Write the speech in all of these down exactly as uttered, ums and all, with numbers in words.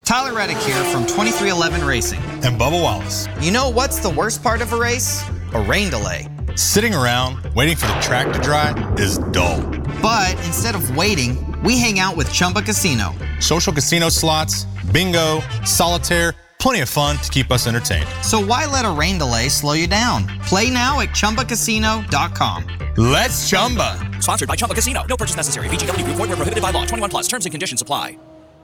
Tyler Reddick here from twenty-three eleven Racing. And Bubba Wallace. You know what's the worst part of a race? A rain delay. Sitting around waiting for the track to dry is dull. But instead of waiting, we hang out with Chumba Casino. Social casino slots, bingo, solitaire, plenty of fun to keep us entertained. So why let a rain delay slow you down? Play now at Chumba Casino dot com. Let's Chumba. Sponsored by Chumba Casino. No purchase necessary. V G W Group. Void where prohibited by law. twenty-one plus. Terms and conditions apply.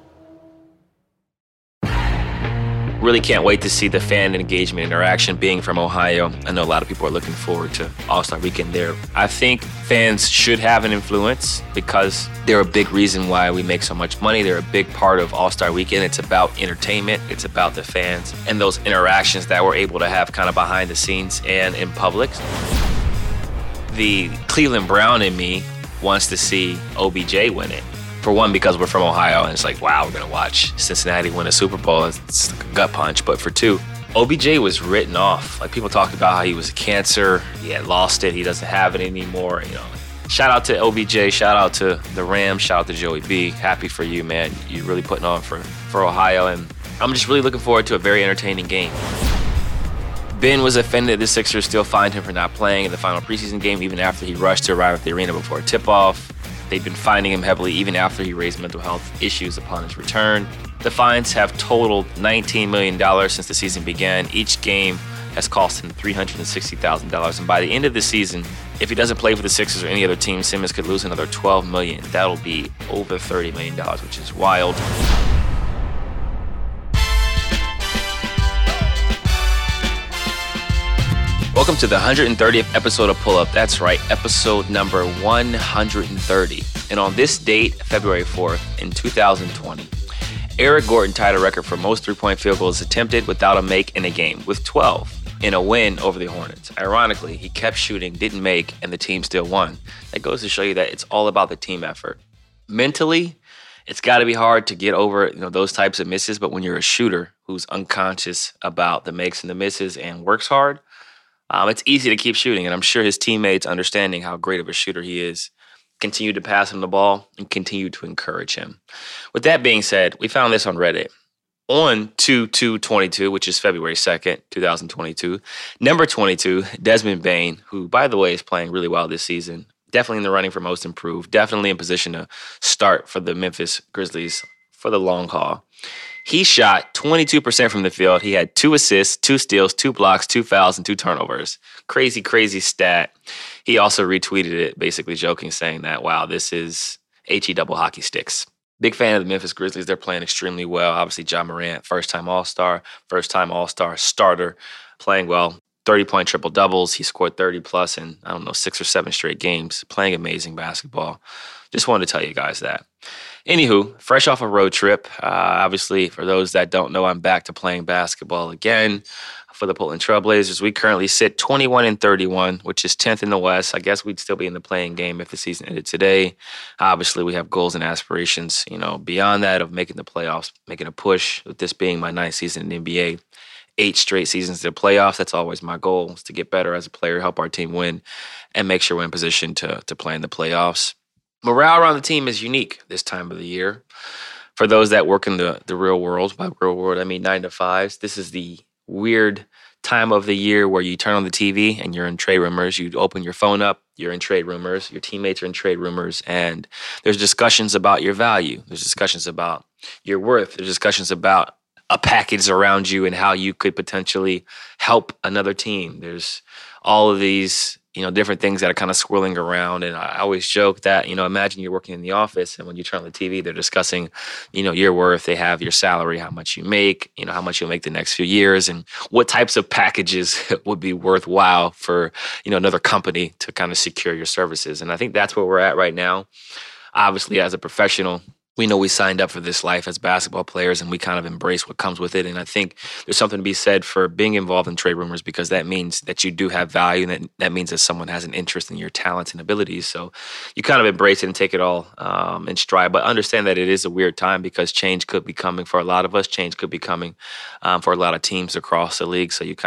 Really can't wait to see the fan engagement interaction. Being from Ohio, I know a lot of people are looking forward to All-Star Weekend there. I think fans should have an influence because they're a big reason why we make so much money. They're a big part of All-Star Weekend. It's about entertainment. It's about the fans and those interactions that we're able to have kind of behind the scenes and in public. The Cleveland Brown in me wants to see O B J win it. For one, because we're from Ohio, and it's like, wow, we're going to watch Cincinnati win a Super Bowl. It's like a gut punch. But for two, O B J was written off. Like, people talked about how he was a cancer. He had lost it. He doesn't have it anymore. You know, shout out to O B J. Shout out to the Rams. Shout out to Joey B. Happy for you, man. You're really putting on for, for Ohio. And I'm just really looking forward to a very entertaining game. Ben was offended the Sixers still fined him for not playing in the final preseason game, even after he rushed to arrive at the arena before tip-off. They've been fining him heavily even after he raised mental health issues upon his return. The fines have totaled nineteen million dollars since the season began. Each game has cost him three hundred sixty thousand dollars. And by the end of the season, if he doesn't play for the Sixers or any other team, Simmons could lose another twelve million dollars. That'll be over thirty million dollars, which is wild. Welcome to the one hundred thirtieth episode of Pull Up. That's right, episode number one hundred thirty. And on this date, February fourth, in two thousand twenty, Eric Gordon tied a record for most three-point field goals attempted without a make in a game, with twelve in a win over the Hornets. Ironically, he kept shooting, didn't make, and the team still won. That goes to show you that it's all about the team effort. Mentally, it's got to be hard to get over, you know, those types of misses, but when you're a shooter who's unconscious about the makes and the misses and works hard, Um, it's easy to keep shooting, and I'm sure his teammates, understanding how great of a shooter he is, continue to pass him the ball and continue to encourage him. With that being said, we found this on Reddit. On two two twenty-two, which is February second, twenty twenty-two, number twenty-two, Desmond Bane, who, by the way, is playing really well this season, definitely in the running for most improved, definitely in position to start for the Memphis Grizzlies for the long haul. He shot twenty-two percent from the field. He had two assists, two steals, two blocks, two fouls, and two turnovers. Crazy, crazy stat. He also retweeted it, basically joking, saying that, wow, this is H E double hockey sticks. Big fan of the Memphis Grizzlies. They're playing extremely well. Obviously, Ja Morant, first-time All-Star, first-time All-Star starter, playing well. thirty-point triple-doubles. He scored thirty-plus in, I don't know, six or seven straight games, playing amazing basketball. Just wanted to tell you guys that. Anywho, fresh off a road trip, uh, obviously, for those that don't know, I'm back to playing basketball again for the Portland Trailblazers. We currently sit twenty-one and thirty-one, which is tenth in the West. I guess we'd still be in the playing game if the season ended today. Obviously, we have goals and aspirations, you know, beyond that of making the playoffs, making a push, with this being my ninth season in the N B A. Eight straight seasons to the playoffs. That's always my goal, is to get better as a player, help our team win, and make sure we're in position to, to play in the playoffs. Morale around the team is unique this time of the year. For those that work in the, the real world, by real world, I mean nine to fives, this is the weird time of the year where you turn on the T V and you're in trade rumors. You open your phone up, you're in trade rumors. Your teammates are in trade rumors. And there's discussions about your value. There's discussions about your worth. There's discussions about a package around you and how you could potentially help another team. There's all of these, you know, different things that are kind of swirling around. And I always joke that, you know, imagine you're working in the office and when you turn on the T V, they're discussing, you know, your worth. They have your salary, how much you make, you know, how much you'll make the next few years and what types of packages would be worthwhile for, you know, another company to kind of secure your services. And I think that's where we're at right now. Obviously, as a professional, we know we signed up for this life as basketball players and we kind of embrace what comes with it. And I think there's something to be said for being involved in trade rumors because that means that you do have value and that, that means that someone has an interest in your talents and abilities. So you kind of embrace it and take it all um, in stride. But understand that it is a weird time because change could be coming for a lot of us. Change could be coming um, for a lot of teams across the league. So you kind of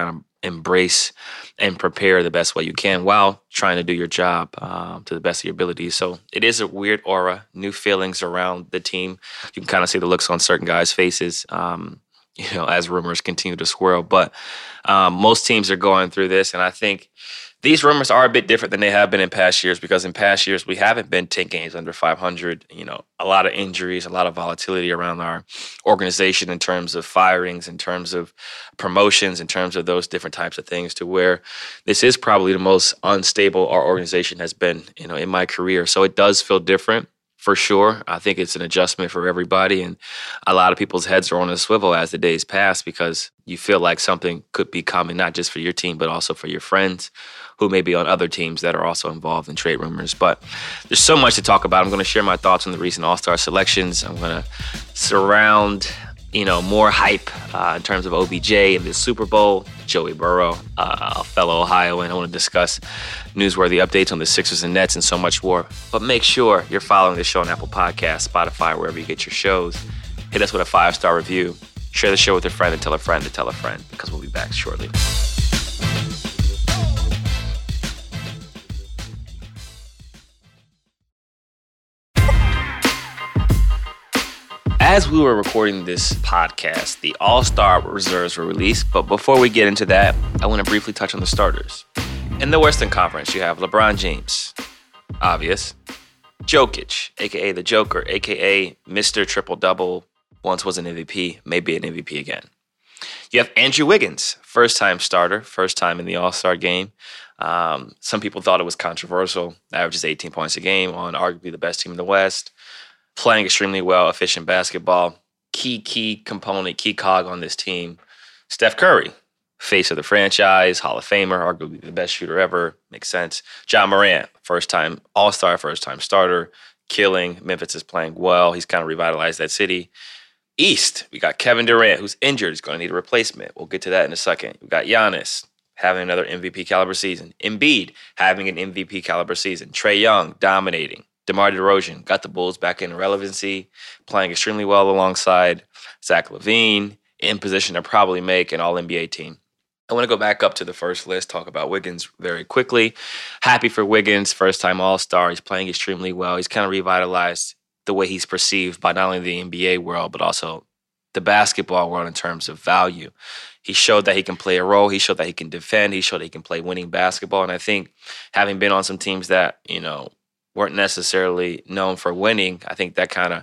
embrace and prepare the best way you can while trying to do your job um, to the best of your ability. So it is a weird aura, new feelings around the team. You can kind of see the looks on certain guys' faces, um, you know, as rumors continue to swirl. But um, most teams are going through this, and I think these rumors are a bit different than they have been in past years, because in past years we haven't been ten games under five hundred. You know, a lot of injuries, a lot of volatility around our organization in terms of firings, in terms of promotions, in terms of those different types of things, to where this is probably the most unstable our organization has been, you know, in my career. So it does feel different. For sure. I think it's an adjustment for everybody, and a lot of people's heads are on a swivel as the days pass, because you feel like something could be coming, not just for your team, but also for your friends who may be on other teams that are also involved in trade rumors. But there's so much to talk about. I'm going to share my thoughts on the recent All-Star selections. I'm going to surround, you know, more hype uh, in terms of O B J and the Super Bowl, Joey Burrow, uh, a fellow Ohioan. I want to discuss newsworthy updates on the Sixers and Nets and so much more. But make sure you're following the show on Apple Podcasts, Spotify, wherever you get your shows. Hit us with a five-star review. Share the show with a friend and tell a friend to tell a friend, because we'll be back shortly. As we were recording this podcast, the All-Star reserves were released. But before we get into that, I want to briefly touch on the starters. In the Western Conference, you have LeBron James, obvious. Jokic, a k a the Joker, a k a. Mister Triple-Double, once was an M V P, maybe an M V P again. You have Andrew Wiggins, first-time starter, first time in the All-Star game. Um, some people thought it was controversial. Averages eighteen points a game on arguably the best team in the West. Playing extremely well, efficient basketball. Key, key component, key cog on this team. Steph Curry, face of the franchise, Hall of Famer, arguably the best shooter ever. Makes sense. Ja Morant, first-time All-Star, first-time starter. Killing. Memphis is playing well. He's kind of revitalized that city. East, we got Kevin Durant, who's injured. He's going to need a replacement. We'll get to that in a second. We got Giannis, having another M V P caliber season. Embiid, having an M V P caliber season. Trae Young, dominating. DeMar DeRozan got the Bulls back in relevancy, playing extremely well alongside Zach LaVine, in position to probably make an All N B A team. I want to go back up to the first list, talk about Wiggins very quickly. Happy for Wiggins, first-time All-Star. He's playing extremely well. He's kind of revitalized the way he's perceived by not only the N B A world, but also the basketball world in terms of value. He showed that he can play a role. He showed that he can defend. He showed that he can play winning basketball. And I think having been on some teams that, you know, weren't necessarily known for winning, I think that kind of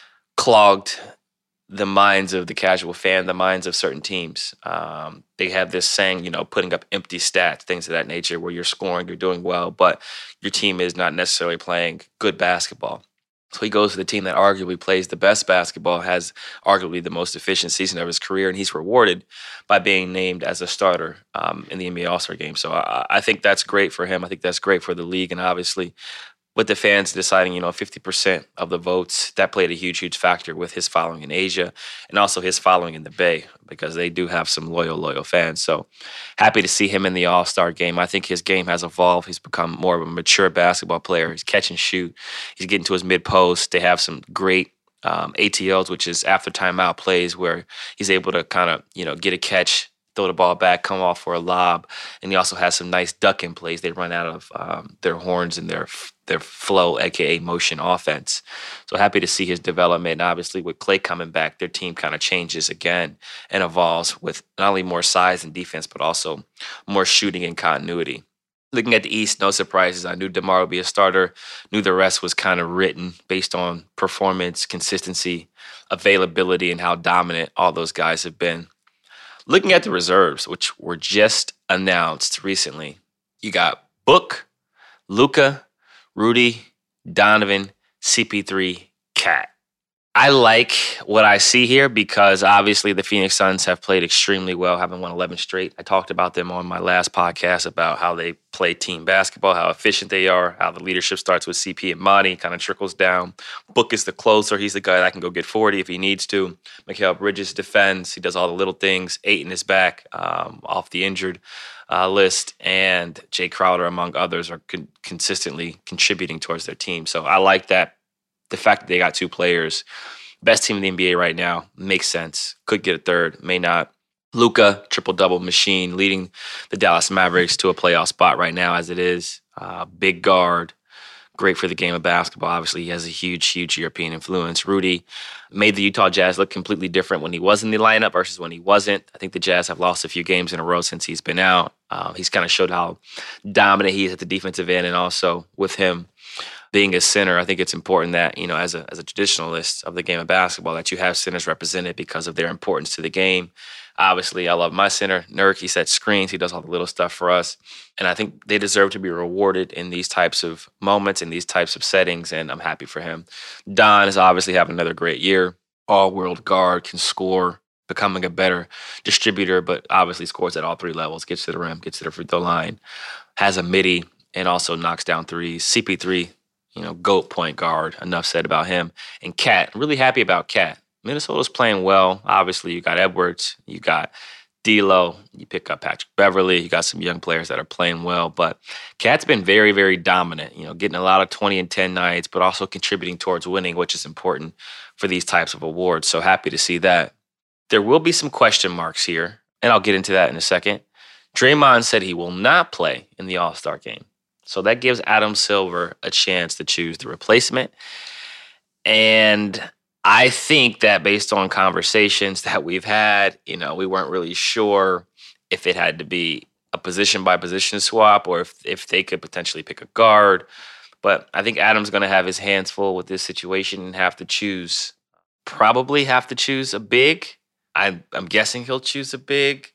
clogged the minds of the casual fan, the minds of certain teams. Um, they have this saying, you know, putting up empty stats, things of that nature, where you're scoring, you're doing well, but your team is not necessarily playing good basketball. So he goes to the team that arguably plays the best basketball, has arguably the most efficient season of his career, and he's rewarded by being named as a starter um, in the N B A All-Star game. So I, I think that's great for him. I think that's great for the league, and obviously with the fans deciding, you know, fifty percent of the votes, that played a huge, huge factor with his following in Asia and also his following in the Bay, because they do have some loyal, loyal fans. So happy to see him in the All-Star game. I think his game has evolved. He's become more of a mature basketball player. He's catch and shoot. He's getting to his mid-post. They have some great um, A T Ls, which is after timeout plays, where he's able to kind of, you know, get a catch, throw the ball back, come off for a lob. And he also has some nice ducking plays. They run out of um, their horns and their their flow, a k a motion offense. So happy to see his development. And obviously with Klay coming back, their team kind of changes again and evolves with not only more size and defense, but also more shooting and continuity. Looking at the East, no surprises. I knew DeMar would be a starter. Knew the rest was kind of written based on performance, consistency, availability, and how dominant all those guys have been. Looking at the reserves, which were just announced recently, you got Book, Luka, Rudy, Donovan, C P three, Cat. I like what I see here because obviously the Phoenix Suns have played extremely well, having won eleven straight. I talked about them on my last podcast about how they play team basketball, how efficient they are, how the leadership starts with C P and Monty, kind of trickles down. Book is the closer. He's the guy that can go get forty if he needs to. Mikal Bridges defends. He does all the little things. Ayton is back um, off the injured uh, list. And Jay Crowder, among others, are con- consistently contributing towards their team. So I like that. The fact that they got two players, best team in the N B A right now, makes sense. Could get a third, may not. Luka, triple-double machine, leading the Dallas Mavericks to a playoff spot right now as it is. Uh, big guard, great for the game of basketball. Obviously, he has a huge, huge European influence. Rudy made the Utah Jazz look completely different when he was in the lineup versus when he wasn't. I think the Jazz have lost a few games in a row since he's been out. Uh, he's kind of showed how dominant he is at the defensive end, and also with him being a center, I think it's important that, you know, as a as a traditionalist of the game of basketball, that you have centers represented because of their importance to the game. Obviously, I love my center, Nurk. He sets screens. He does all the little stuff for us. And I think they deserve to be rewarded in these types of moments, in these types of settings, and I'm happy for him. Don is obviously having another great year. All-world guard, can score, becoming a better distributor, but obviously scores at all three levels, gets to the rim, gets to the free throw line, has a midi, and also knocks down threes. C P three, you know, GOAT point guard. Enough said about him. And Cat, really happy about Cat. Minnesota's playing well. Obviously, you got Edwards, you got D'Lo, you pick up Patrick Beverly, you got some young players that are playing well. But Cat's been very, very dominant, you know, getting a lot of twenty and ten nights, but also contributing towards winning, which is important for these types of awards. So happy to see that. There will be some question marks here, and I'll get into that in a second. Draymond said he will not play in the All-Star game. So that gives Adam Silver a chance to choose the replacement. And I think that based on conversations that we've had, you know, we weren't really sure if it had to be a position-by-position swap or if, if they could potentially pick a guard. But I think Adam's going to have his hands full with this situation and have to choose, probably have to choose a big. I, I'm guessing he'll choose a big,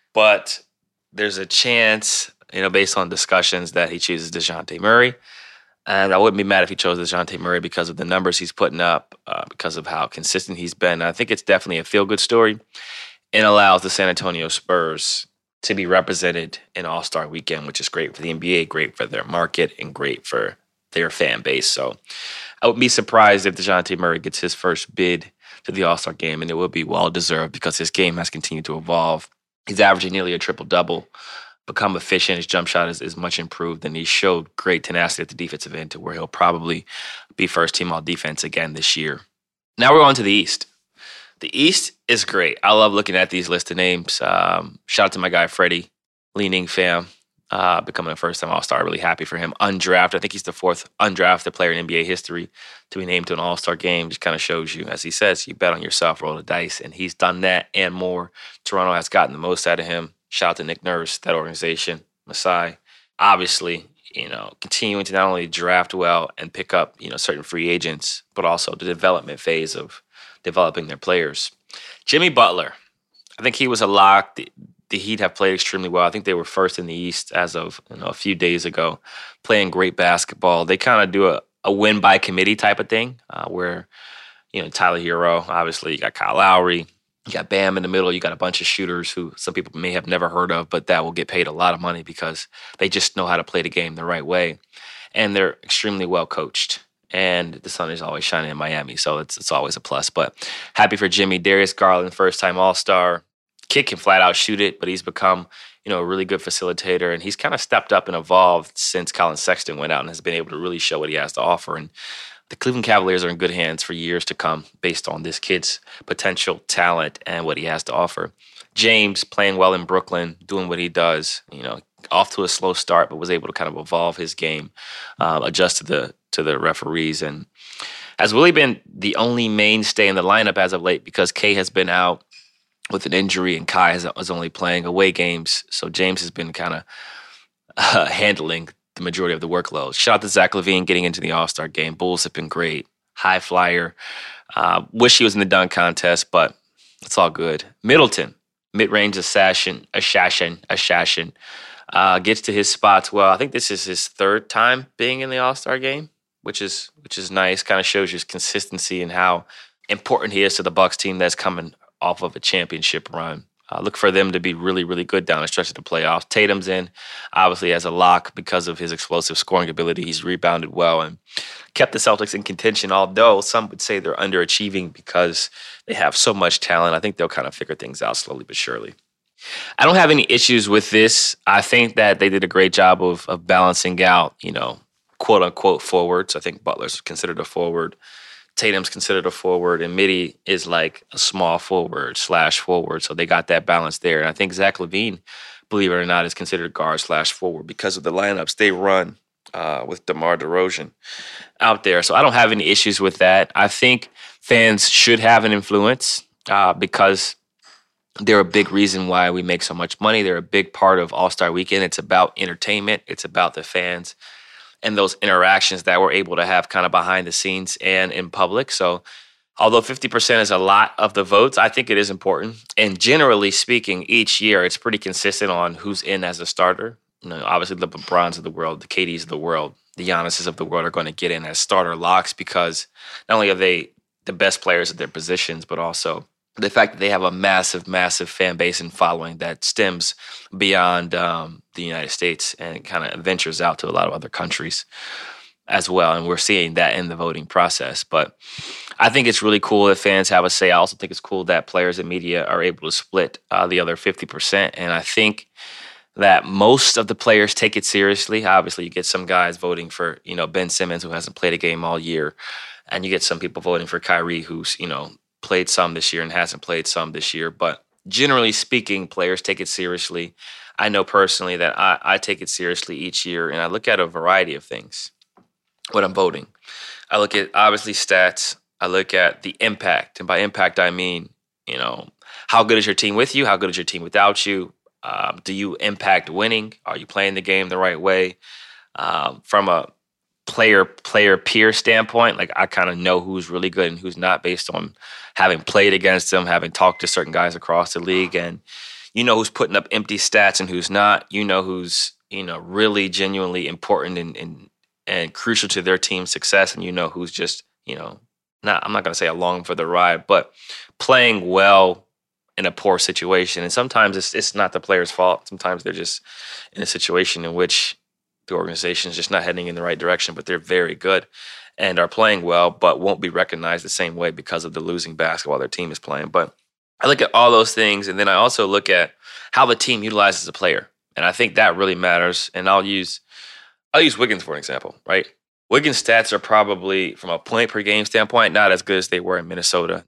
but there's a chance, you know, based on discussions, that he chooses DeJounte Murray. And I wouldn't be mad if he chose DeJounte Murray because of the numbers he's putting up, uh, because of how consistent he's been. I think it's definitely a feel-good story and allows the San Antonio Spurs to be represented in All-Star Weekend, which is great for the N B A, great for their market, and great for their fan base. So I would be surprised if DeJounte Murray gets his first bid to the All-Star game, and it will be well-deserved because his game has continued to evolve. He's averaging nearly a triple-double, become efficient. His jump shot is, is much improved, and he showed great tenacity at the defensive end to where he'll probably be first team all defense again this year. Now we're on to the East. The East is great. I love looking at these list of names. Um, shout out to my guy, Freddie, Leaning fam, uh, becoming a first time All-Star. Really happy for him. Undrafted. I think he's the fourth undrafted player in N B A history to be named to an All-Star game. Just kind of shows you, as he says, you bet on yourself, roll the dice, and he's done that and more. Toronto has gotten the most out of him. Shout out to Nick Nurse, that organization, Masai. Obviously, you know, continuing to not only draft well and pick up, you know, certain free agents, but also the development phase of developing their players. Jimmy Butler, I think he was a lock. The, the Heat have played extremely well. I think they were first in the East as of, you know, a few days ago, playing great basketball. They kind of do a, a win by committee type of thing, uh, where, you know, Tyler Hero, obviously you got Kyle Lowry, you got Bam in the middle. You got a bunch of shooters who some people may have never heard of, but that will get paid a lot of money because they just know how to play the game the right way. And they're extremely well coached. And the sun is always shining in Miami, so it's it's always a plus. But happy for Jimmy. Darius Garland, first-time All-Star. Kid can flat out shoot it, but he's become, you know, a really good facilitator. And he's kind of stepped up and evolved since Colin Sexton went out and has been able to really show what he has to offer. And the Cleveland Cavaliers are in good hands for years to come based on this kid's potential talent and what he has to offer. James playing well in Brooklyn, doing what he does, you know, off to a slow start, but was able to kind of evolve his game, uh, adjust to the to the referees, and has really been the only mainstay in the lineup as of late because K has been out with an injury and Kai is, is only playing away games. So James has been kind of uh, handling the majority of the workload. Shout out to Zach LaVine getting into the All-Star game. Bulls have been great. High flyer. Uh, wish he was in the dunk contest, but it's all good. Middleton, mid-range assassin, assassin, assassin, uh, gets to his spots well. I think this is his third time being in the All-Star game, which is which is nice. Kind of shows his consistency and how important he is to the Bucks team that's coming off of a championship run. Uh, look for them to be really, really good down the stretch of the playoffs. Tatum's in, obviously, as a lock because of his explosive scoring ability. He's rebounded well and kept the Celtics in contention, although some would say they're underachieving because they have so much talent. I think they'll kind of figure things out slowly but surely. I don't have any issues with this. I think that they did a great job of, of balancing out, you know, quote-unquote forwards. I think Butler's considered a forward. Tatum's considered a forward, and Mitty is like a small forward slash forward. So they got that balance there. And I think Zach LaVine, believe it or not, is considered guard slash forward because of the lineups they run uh, with DeMar DeRozan out there. So I don't have any issues with that. I think fans should have an influence uh, because they're a big reason why we make so much money. They're a big part of All-Star Weekend. It's about entertainment. It's about the fans and those interactions that we're able to have kind of behind the scenes and in public. So although fifty percent is a lot of the votes, I think it is important. And generally speaking, each year it's pretty consistent on who's in as a starter. You know, obviously the LeBrons of the world, the K Ds of the world, the Giannis's of the world are going to get in as starter locks because not only are they the best players at their positions, but also the fact that they have a massive, massive fan base and following that stems beyond um, the United States and kind of ventures out to a lot of other countries as well. And we're seeing that in the voting process. But I think it's really cool that fans have a say. I also think it's cool that players and media are able to split uh, the other fifty percent. And I think that most of the players take it seriously. Obviously, you get some guys voting for, you know, Ben Simmons, who hasn't played a game all year. And you get some people voting for Kyrie, who's, you know, played some this year and hasn't played some this year. But generally speaking, players take it seriously. I know personally that I, I take it seriously each year, and I look at a variety of things when I'm voting. I look at, obviously, stats. I look at the impact. And by impact, I mean, you know, how good is your team with you? How good is your team without you? Um, do you impact winning? Are you playing the game the right way? Um, from a player player peer standpoint, like I kind of know who's really good and who's not based on having played against them, having talked to certain guys across the league, and you know who's putting up empty stats and who's not. You know who's, you know, really genuinely important and and, and crucial to their team's success, and you know who's just, you know, not I'm not going to say along for the ride, but playing well in a poor situation. And sometimes it's it's not the player's fault. Sometimes they're just in a situation in which the organization is just not heading in the right direction, but they're very good and are playing well, but won't be recognized the same way because of the losing basketball their team is playing. But I look at all those things, and then I also look at how the team utilizes a player. And I think that really matters. And I'll use I'll use Wiggins for an example, right? Wiggins' stats are probably, from a point per game standpoint, not as good as they were in Minnesota.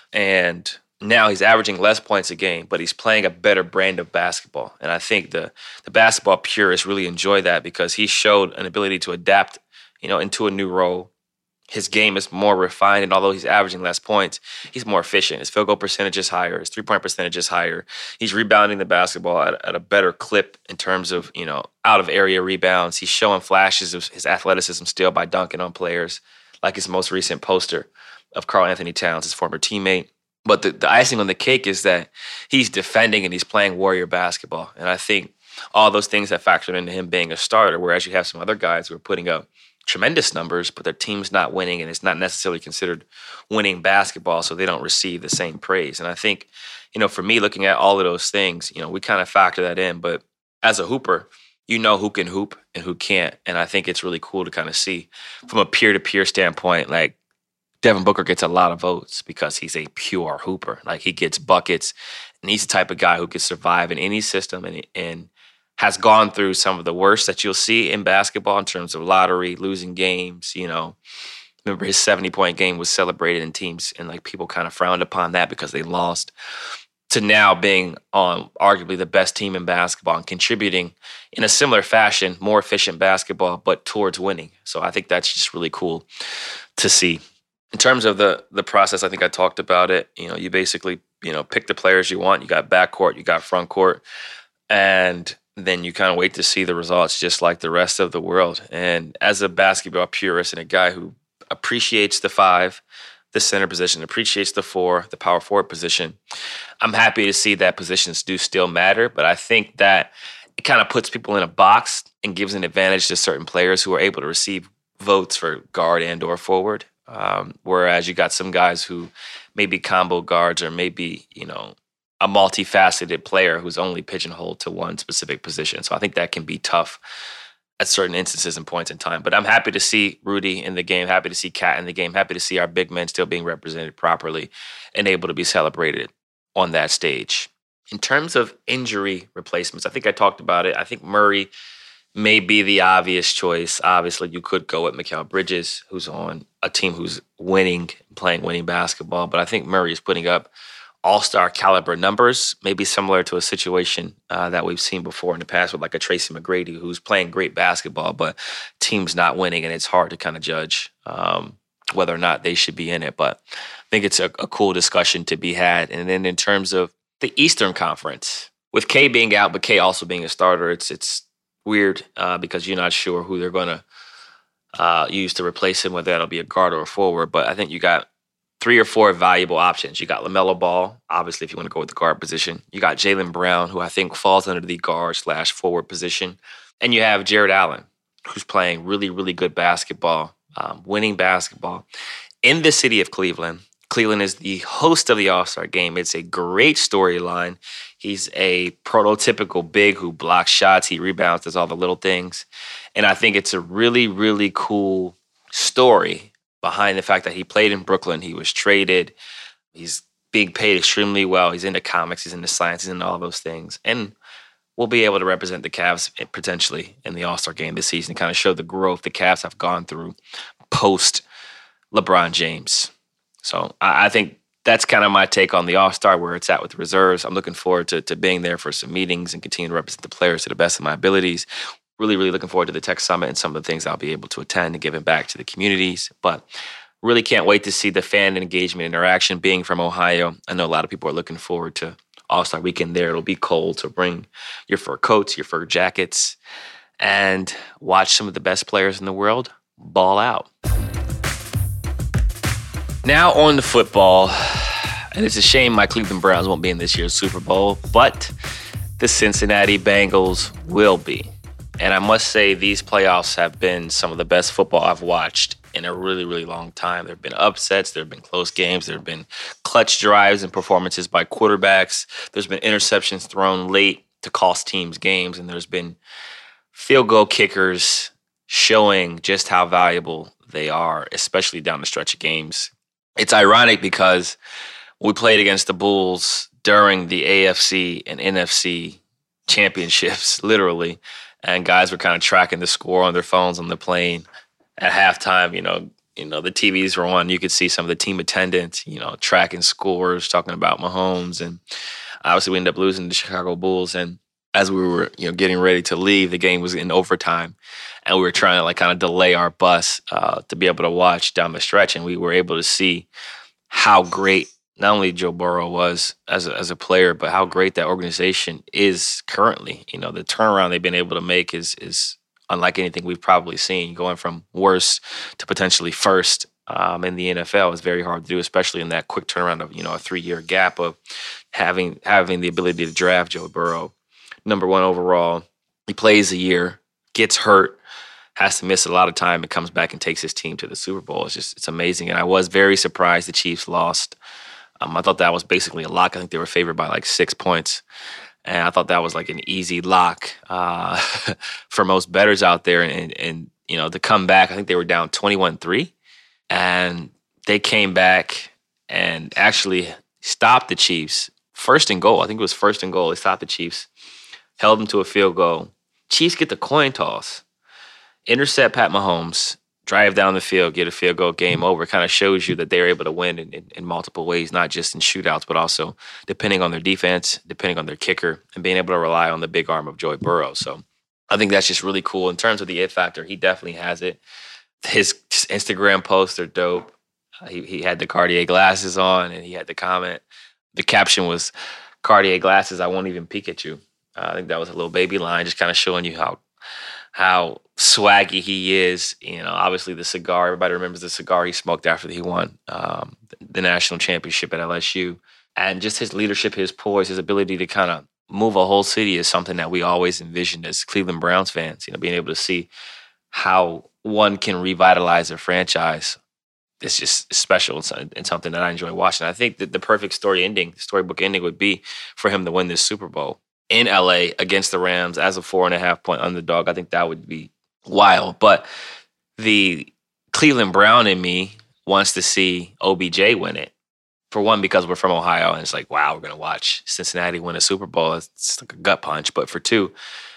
And now he's averaging less points a game, but he's playing a better brand of basketball. And I think the the basketball purists really enjoy that because he showed an ability to adapt, you know, into a new role. His game is more refined, and although he's averaging less points, he's more efficient. His field goal percentage is higher. His three-point percentage is higher. He's rebounding the basketball at, at a better clip in terms of, you know, out-of-area rebounds. He's showing flashes of his athleticism still by dunking on players, like his most recent poster of Karl Anthony Towns, his former teammate. But the, the icing on the cake is that he's defending and he's playing Warrior basketball. And I think all those things have factored into him being a starter, whereas you have some other guys who are putting up tremendous numbers, but their team's not winning, and it's not necessarily considered winning basketball, so they don't receive the same praise. And I think, you know, for me, looking at all of those things, you know, we kind of factor that in. But as a hooper, you know who can hoop and who can't. And I think it's really cool to kind of see from a peer-to-peer standpoint, like, Devin Booker gets a lot of votes because he's a pure hooper. Like, he gets buckets, and he's the type of guy who can survive in any system and, and has gone through some of the worst that you'll see in basketball in terms of lottery, losing games. You know, remember his seventy-point game was celebrated in teams, and like people kind of frowned upon that because they lost, to now being on arguably the best team in basketball and contributing in a similar fashion, more efficient basketball, but towards winning. So I think that's just really cool to see. In terms of the the process, I think I talked about it. You know, you basically, you know, pick the players you want. You got backcourt, you got front court, and then you kind of wait to see the results just like the rest of the world. And as a basketball purist and a guy who appreciates the five, the center position, appreciates the four, the power forward position, I'm happy to see that positions do still matter. But I think that it kind of puts people in a box and gives an advantage to certain players who are able to receive votes for guard and or forward. Um, whereas you got some guys who may be combo guards or maybe, you know, a multifaceted player who's only pigeonholed to one specific position. So I think that can be tough at certain instances and points in time. But I'm happy to see Rudy in the game, happy to see Cat in the game, happy to see our big men still being represented properly and able to be celebrated on that stage. In terms of injury replacements, I think I talked about it. I think Murray may be the obvious choice. Obviously, you could go with Mikal Bridges, who's on a team who's winning, playing winning basketball. But I think Murray is putting up all-star caliber numbers, maybe similar to a situation uh, that we've seen before in the past with like a Tracy McGrady, who's playing great basketball, but team's not winning, and it's hard to kind of judge um, whether or not they should be in it. But I think it's a, a cool discussion to be had. And then in terms of the Eastern Conference, with K being out, but K also being a starter, it's it's weird uh, because you're not sure who they're going to uh, use to replace him, whether that'll be a guard or a forward. But I think you got three or four valuable options. You got LaMelo Ball, obviously, if you want to go with the guard position. You got Jaylen Brown, who I think falls under the guard slash forward position. And you have Jared Allen, who's playing really, really good basketball, um, winning basketball in the city of Cleveland. Cleveland is the host of the All-Star Game. It's a great storyline. He's a prototypical big who blocks shots. He rebounds, does all the little things. And I think it's a really, really cool story behind the fact that he played in Brooklyn. He was traded. He's being paid extremely well. He's into comics. He's into science. He's into all those things. And we'll be able to represent the Cavs potentially in the All-Star Game this season, kind of show the growth the Cavs have gone through post LeBron James. So I think that's kind of my take on the All-Star, where it's at with the reserves. I'm looking forward to, to being there for some meetings and continue to represent the players to the best of my abilities. Really, really looking forward to the Tech Summit and some of the things I'll be able to attend and giving back to the communities. But really can't wait to see the fan engagement interaction. Being from Ohio, I know a lot of people are looking forward to All-Star Weekend there. It'll be cold, so bring your fur coats, your fur jackets, and watch some of the best players in the world ball out. Now on to football. And it's a shame my Cleveland Browns won't be in this year's Super Bowl, but the Cincinnati Bengals will be. And I must say, these playoffs have been some of the best football I've watched in a really, really long time. There have been upsets. There have been close games. There have been clutch drives and performances by quarterbacks. There's been interceptions thrown late to cost teams games. And there's been field goal kickers showing just how valuable they are, especially down the stretch of games. It's ironic because we played against the Bulls during the A F C and N F C championships, literally. And guys were kind of tracking the score on their phones on the plane at halftime. You know, you know the T Vs were on. You could see some of the team attendants, you know, tracking scores, talking about Mahomes, and obviously we ended up losing to the Chicago Bulls. And as we were, you know, getting ready to leave, the game was in overtime, and we were trying to like kind of delay our bus uh, to be able to watch down the stretch, and we were able to see how great not only Joe Burrow was as a, as a player, but how great that organization is currently. You know, the turnaround they've been able to make is is unlike anything we've probably seen. Going from worst to potentially first um, in the N F L is very hard to do, especially in that quick turnaround of, you know, a three-year gap of having having the ability to draft Joe Burrow number one overall. He plays a year, gets hurt, has to miss a lot of time, and comes back and takes his team to the Super Bowl. It's just it's amazing. And I was very surprised the Chiefs lost. Um, I thought that was basically a lock. I think they were favored by like six points. And I thought that was like an easy lock uh, for most bettors out there. And, and, you know, to come back, I think they were down twenty-one three. And they came back and actually stopped the Chiefs. First and goal. I think it was first and goal. They stopped the Chiefs, held them to a field goal. Chiefs get the coin toss, intercept Pat Mahomes, drive down the field, get a field goal, game over. It kind of shows you that they're able to win in, in, in multiple ways, not just in shootouts, but also depending on their defense, depending on their kicker, and being able to rely on the big arm of Joe Burrow. So I think that's just really cool. In terms of the it factor, he definitely has it. His Instagram posts are dope. Uh, he, he had the Cartier glasses on, and he had the comment. The caption was, "Cartier glasses, I won't even peek at you." Uh, I think that was a little baby line, just kind of showing you how how swaggy he is. You know, obviously the cigar, everybody remembers the cigar he smoked after he won um, the national championship at L S U. And just his leadership, his poise, his ability to kind of move a whole city is something that we always envisioned as Cleveland Browns fans. You know, being able to see how one can revitalize a franchise. It's just special and something that I enjoy watching. I think that the perfect story ending, storybook ending would be for him to win this Super Bowl in L A against the Rams as a four and a half point underdog. I think that would be wild. But the Cleveland Brown in me wants to see O B J win it. For one, because we're from Ohio, and it's like, wow, we're going to watch Cincinnati win a Super Bowl. It's like a gut punch. But for two,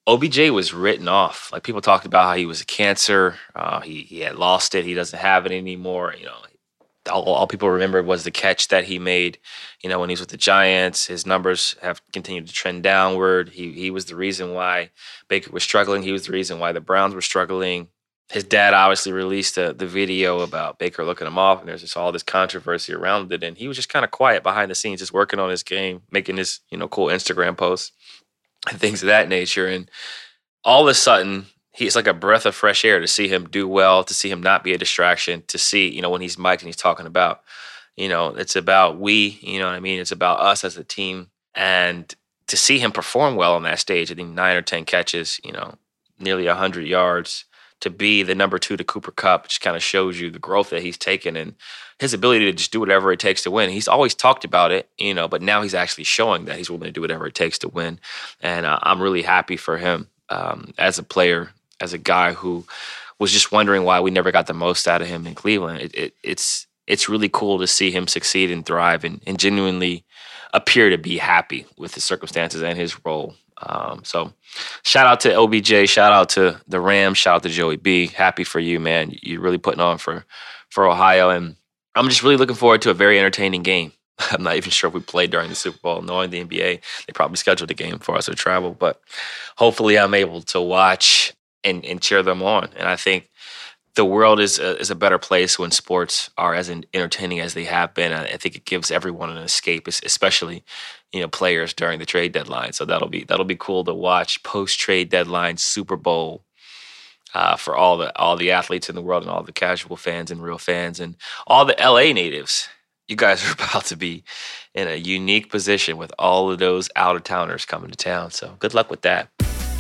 O B J was written off. Like, people talked about how he was a cancer. Uh, he he had lost it. He doesn't have it anymore. You know, all, all people remember was the catch that he made. You know, when he was with the Giants, his numbers have continued to trend downward. He he was the reason why Baker was struggling. He was the reason why the Browns were struggling. His dad obviously released the, the video about Baker looking him off, and there's just all this controversy around it. And he was just kind of quiet behind the scenes, just working on his game, making his, you know, cool Instagram posts and things of that nature. And all of a sudden, he's like a breath of fresh air to see him do well, to see him not be a distraction, to see, you know, when he's mic'd and he's talking about, you know, it's about we, you know what I mean? It's about us as a team. And to see him perform well on that stage, I think nine or ten catches, you know, nearly one hundred yards, to be the number two to Cooper Kupp, just kind of shows you the growth that he's taken and his ability to just do whatever it takes to win. He's always talked about it, you know, but now he's actually showing that he's willing to do whatever it takes to win. And uh, I'm really happy for him um, as a player, as a guy who was just wondering why we never got the most out of him in Cleveland. It, it, it's it's really cool to see him succeed and thrive and, and genuinely appear to be happy with his circumstances and his role. Um, so shout out to O B J, shout out to the Rams, shout out to Joey B. Happy for you, man. You're really putting on for, for Ohio. And I'm just really looking forward to a very entertaining game. I'm not even sure if we played during the Super Bowl. Knowing the N B A, they probably scheduled a game for us to travel. But hopefully I'm able to watch and, and cheer them on. And I think the world is a, is a better place when sports are as entertaining as they have been. I think it gives everyone an escape, especially, you know, players during the trade deadline. So that'll be that'll be cool to watch post trade deadline Super Bowl uh, for all the all the athletes in the world and all the casual fans and real fans and all the L A natives. You guys are about to be in a unique position with all of those out of towners coming to town. So good luck with that.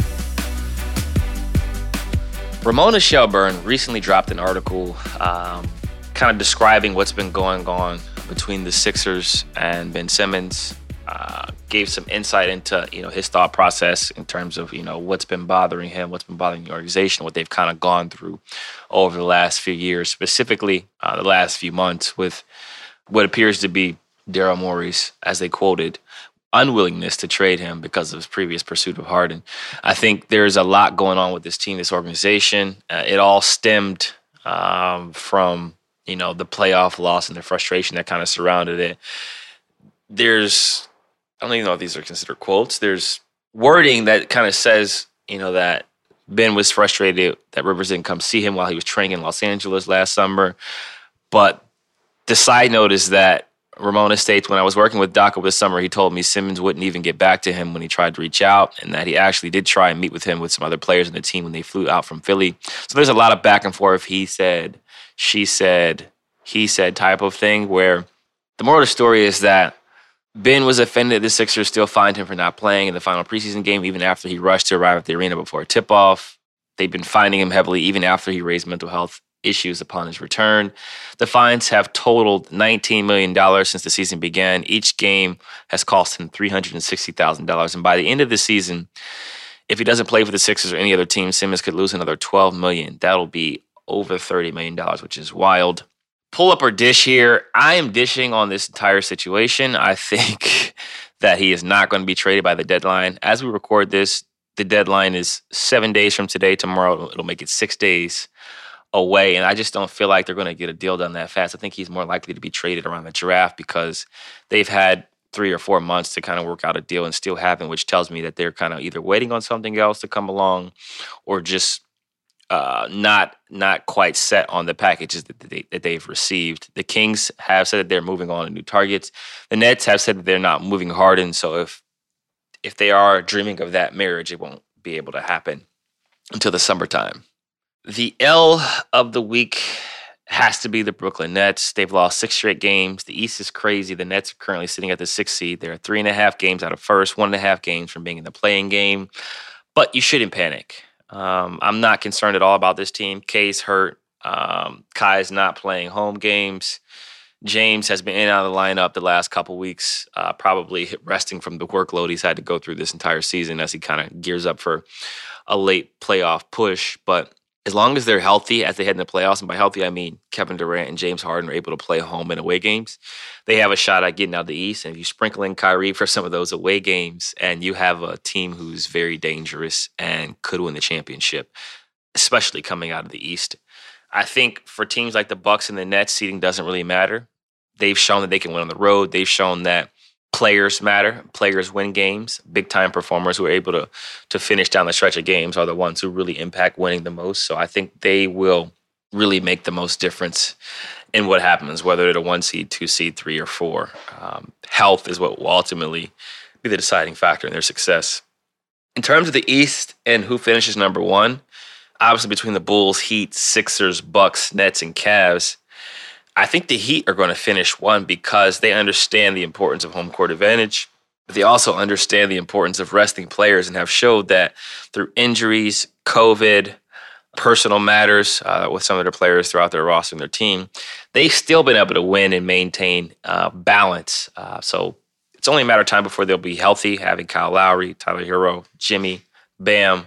Ramona Shelburne recently dropped an article um, kind of describing what's been going on between the Sixers and Ben Simmons. Uh, gave some insight into, you know, his thought process in terms of, you know, what's been bothering him, what's been bothering the organization, what they've kind of gone through over the last few years, specifically uh, the last few months with what appears to be Daryl Morey's, as they quoted, unwillingness to trade him because of his previous pursuit of Harden. I think there's a lot going on with this team, this organization. Uh, it all stemmed um, from, you know, the playoff loss and the frustration that kind of surrounded it. There's, I don't even know if these are considered quotes. There's wording that kind of says, you know, that Ben was frustrated that Rivers didn't come see him while he was training in Los Angeles last summer. But the side note is that Ramona states, when I was working with Doc over the summer, he told me Simmons wouldn't even get back to him when he tried to reach out, and that he actually did try and meet with him with some other players in the team when they flew out from Philly. So there's a lot of back and forth, he said, she said, he said type of thing, where the moral of the story is that Ben was offended the Sixers still fined him for not playing in the final preseason game, even after he rushed to arrive at the arena before a tip-off. They've been fining him heavily even after he raised mental health issues upon his return. The fines have totaled nineteen million dollars since the season began. Each game has cost him three hundred sixty thousand dollars. And by the end of the season, if he doesn't play for the Sixers or any other team, Simmons could lose another twelve million dollars. That'll be over thirty million dollars, which is wild. Pull up or dish here. I am dishing on this entire situation. I think that he is not going to be traded by the deadline. As we record this, the deadline is seven days from today. Tomorrow, it'll make it six days away, and I just don't feel like they're going to get a deal done that fast. I think he's more likely to be traded around the draft because they've had three or four months to kind of work out a deal and still haven't, which tells me that they're kind of either waiting on something else to come along or just uh, not not quite set on the packages that, they, that they've received. The Kings have said that they're moving on to new targets. The Nets have said that they're not moving Harden, so if if they are dreaming of that marriage, it won't be able to happen until the summertime. The L of the week has to be the Brooklyn Nets. They've lost six straight games. The East is crazy. The Nets are currently sitting at the sixth seed. They're three and a half games out of first, one and a half games from being in the play-in game. But you shouldn't panic. Um, I'm not concerned at all about this team. K's hurt. Um, Kai's not playing home games. James has been in and out of the lineup the last couple weeks, uh, probably resting from the workload he's had to go through this entire season as he kind of gears up for a late playoff push. But as long as they're healthy as they head in the playoffs, and by healthy, I mean Kevin Durant and James Harden are able to play home and away games, they have a shot at getting out of the East. And if you sprinkle in Kyrie for some of those away games, and you have a team who's very dangerous and could win the championship, especially coming out of the East. I think for teams like the Bucks and the Nets, seeding doesn't really matter. They've shown that they can win on the road. They've shown that players matter. Players win games. Big-time performers who are able to, to finish down the stretch of games are the ones who really impact winning the most. So I think they will really make the most difference in what happens, whether they're the one seed, two seed, three, or four. Um, health is what will ultimately be the deciding factor in their success. In terms of the East and who finishes number one, obviously between the Bulls, Heat, Sixers, Bucks, Nets, and Cavs, I think the Heat are going to finish one because they understand the importance of home court advantage. But they also understand the importance of resting players and have showed that through injuries, COVID, personal matters uh, with some of their players throughout their roster and their team, they've still been able to win and maintain uh, balance. Uh, so it's only a matter of time before they'll be healthy, having Kyle Lowry, Tyler Hero, Jimmy, Bam,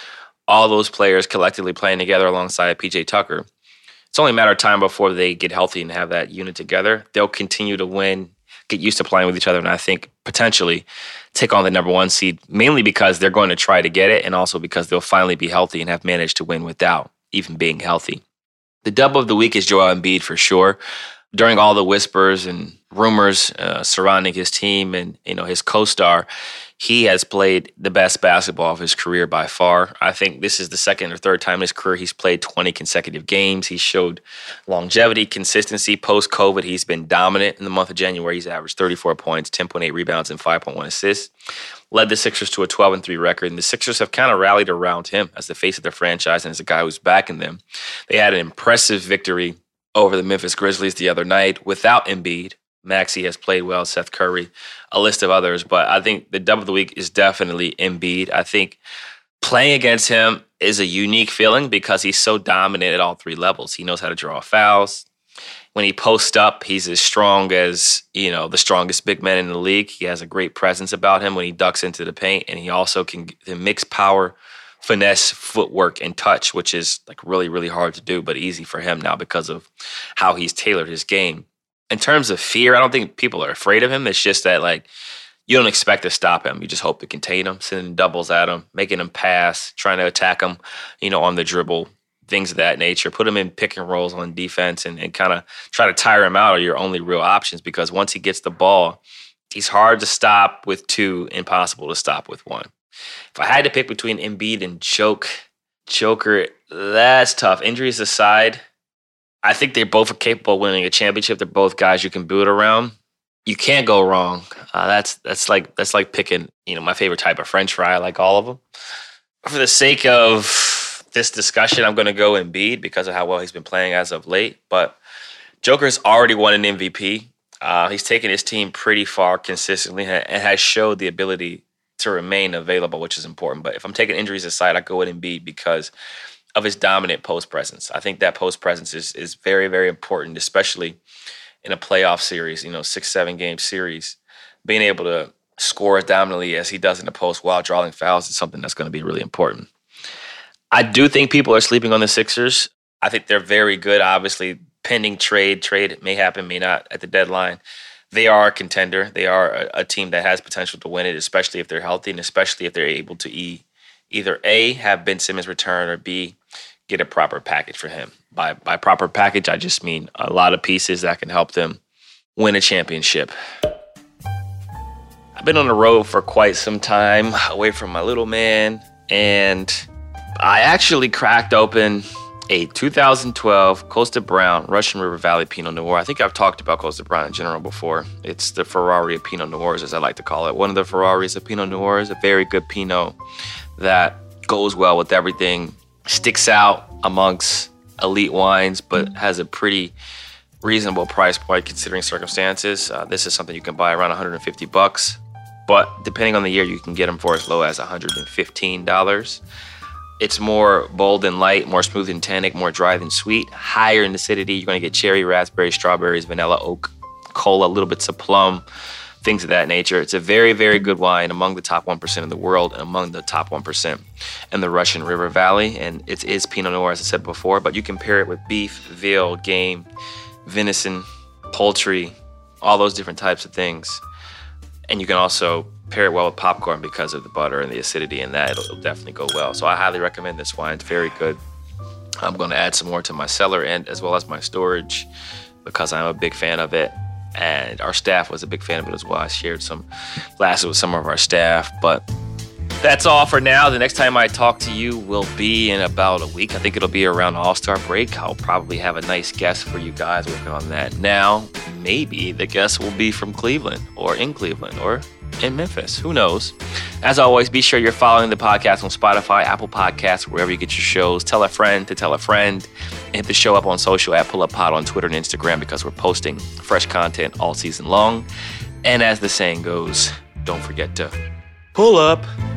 all those players collectively playing together alongside P J Tucker. It's only a matter of time before they get healthy and have that unit together. They'll continue to win, get used to playing with each other, and I think potentially take on the number one seed, mainly because they're going to try to get it and also because they'll finally be healthy and have managed to win without even being healthy. The dub of the week is Joel Embiid for sure. During all the whispers and rumors uh, surrounding his team and you know his co-star, he has played the best basketball of his career by far. I think this is the second or third time in his career he's played twenty consecutive games. He showed longevity, consistency. Post-COVID, he's been dominant. In the month of January, he's averaged thirty-four points, ten point eight rebounds, and five point one assists. Led the Sixers to a twelve and three record, and the Sixers have kind of rallied around him as the face of their franchise and as a guy who's backing them. They had an impressive victory over the Memphis Grizzlies the other night without Embiid. Maxey has played well, Seth Curry, a list of others. But I think the dub of the week is definitely Embiid. I think playing against him is a unique feeling because he's so dominant at all three levels. He knows how to draw fouls. When he posts up, he's as strong as, you know, the strongest big man in the league. He has a great presence about him when he ducks into the paint, and he also can mix power, finesse, footwork, and touch, which is like really, really hard to do, but easy for him now because of how he's tailored his game. In terms of fear, I don't think people are afraid of him. It's just that, like, you don't expect to stop him. You just hope to contain him, sending doubles at him, making him pass, trying to attack him, you know, on the dribble, things of that nature. Put him in pick and rolls on defense and, and kind of try to tire him out are your only real options because once he gets the ball, he's hard to stop with two, impossible to stop with one. If I had to pick between Embiid and Joke, Joker, that's tough. Injuries aside, I think they both are capable of winning a championship. They're both guys you can build around. You can't go wrong. Uh, that's that's like that's like picking, you know, my favorite type of French fry. I like all of them. For the sake of this discussion, I'm going to go Embiid because of how well he's been playing as of late. But Joker's already won an M V P. Uh, he's taken his team pretty far consistently and has showed the ability to remain available, which is important. But if I'm taking injuries aside, I go with Embiid because of his dominant post presence. I think that post presence is is very, very important, especially in a playoff series, you know, six, seven game series. Being able to score as dominantly as he does in the post while drawing fouls is something that's going to be really important. I do think people are sleeping on the Sixers. I think they're very good. Obviously, pending trade, trade may happen, may not at the deadline. They are a contender. They are a, a team that has potential to win it, especially if they're healthy and especially if they're able to e, either A, have Ben Simmons return, or B, get a proper package for him. By by proper package, I just mean a lot of pieces that can help them win a championship. I've been on the road for quite some time, away from my little man, and I actually cracked open a two thousand twelve Kosta Browne Russian River Valley Pinot Noir. I think I've talked about Kosta Browne in general before. It's the Ferrari of Pinot Noirs, as I like to call it. One of the Ferraris of Pinot Noirs, a very good Pinot that goes well with everything, sticks out amongst elite wines, but has a pretty reasonable price point considering circumstances. Uh, this is something you can buy around one hundred fifty bucks, but depending on the year, you can get them for as low as one hundred fifteen dollars. It's more bold and light, more smooth and tannic, more dry than sweet, higher in acidity. You're going to get cherry, raspberry, strawberries, vanilla, oak, cola, little bits of plum, things of that nature. It's a very, very good wine, among the top one percent in the world and among the top one percent in the Russian River Valley. And it is Pinot Noir, as I said before, but you can pair it with beef, veal, game, venison, poultry, all those different types of things. And you can also pair it well with popcorn because of the butter and the acidity in that. It'll, it'll definitely go well. So I highly recommend this wine. It's very good. I'm going to add some more to my cellar and as well as my storage because I'm a big fan of it. And our staff was a big fan of it as well. I shared some glasses with some of our staff. But that's all for now. The next time I talk to you will be in about a week. I think it'll be around All-Star break. I'll probably have a nice guest for you guys working on that now. Maybe the guest will be from Cleveland or in Cleveland or in Memphis. Who knows? As always, be sure you're following the podcast on Spotify, Apple Podcasts, wherever you get your shows. Tell a friend to tell a friend. And hit the show up on social at Pull Up Pod on Twitter and Instagram because we're posting fresh content all season long. And as the saying goes, don't forget to pull up.